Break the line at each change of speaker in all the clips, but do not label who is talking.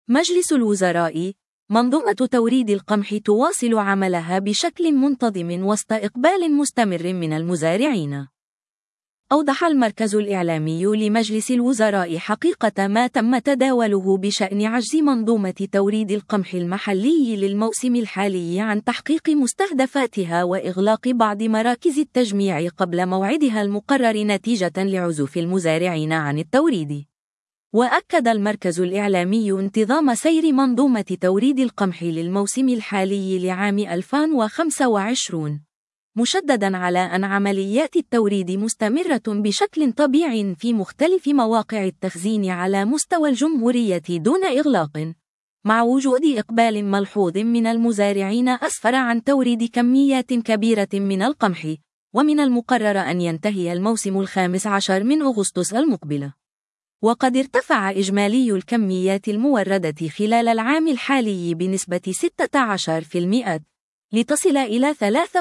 مجلس الوزراء. منظومة توريد القمح تواصل عملها بشكل منتظم وسط إقبال مستمر من المزارعين. أوضح المركز الإعلامي لمجلس الوزراء حقيقة ما تم تداوله بشأن عجز منظومة توريد القمح المحلي للموسم الحالي عن تحقيق مستهدفاتها وإغلاق بعض مراكز التجميع قبل موعدها المقرر نتيجة لعزوف المزارعين عن التوريد. وأكد المركز الإعلامي انتظام سير منظومة توريد القمح للموسم الحالي لعام 2025، مشدداً على أن عمليات التوريد مستمرة بشكل طبيعي في مختلف مواقع التخزين على مستوى الجمهورية دون إغلاق، مع وجود إقبال ملحوظ من المزارعين أسفر عن توريد كميات كبيرة من القمح، ومن المقرر أن ينتهي الموسم 15 من أغسطس المقبل. وقد ارتفع إجمالي الكميات الموردة خلال العام الحالي بنسبة 16%، لتصل إلى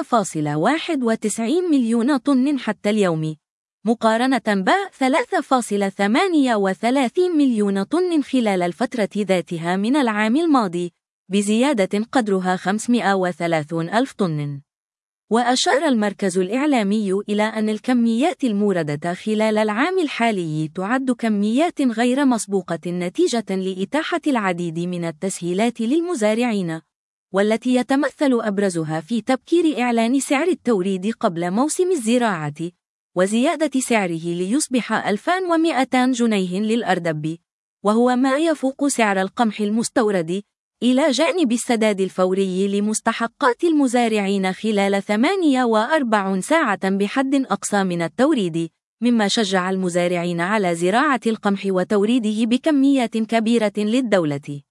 3.91 مليون طن حتى اليوم، مقارنة ب 3.38 مليون طن خلال الفترة ذاتها من العام الماضي، بزيادة قدرها 530 ألف طن. وأشار المركز الإعلامي إلى أن الكميات الموردة خلال العام الحالي تعد كميات غير مسبوقة نتيجة لإتاحة العديد من التسهيلات للمزارعين، والتي يتمثل أبرزها في تبكير إعلان سعر التوريد قبل موسم الزراعة، وزيادة سعره ليصبح 2200 جنيه للأردب، وهو ما يفوق سعر القمح المستورد، إلى جانب السداد الفوري لمستحقات المزارعين خلال 48 ساعة بحد أقصى من التوريد، مما شجع المزارعين على زراعة القمح وتوريده بكميات كبيرة للدولة.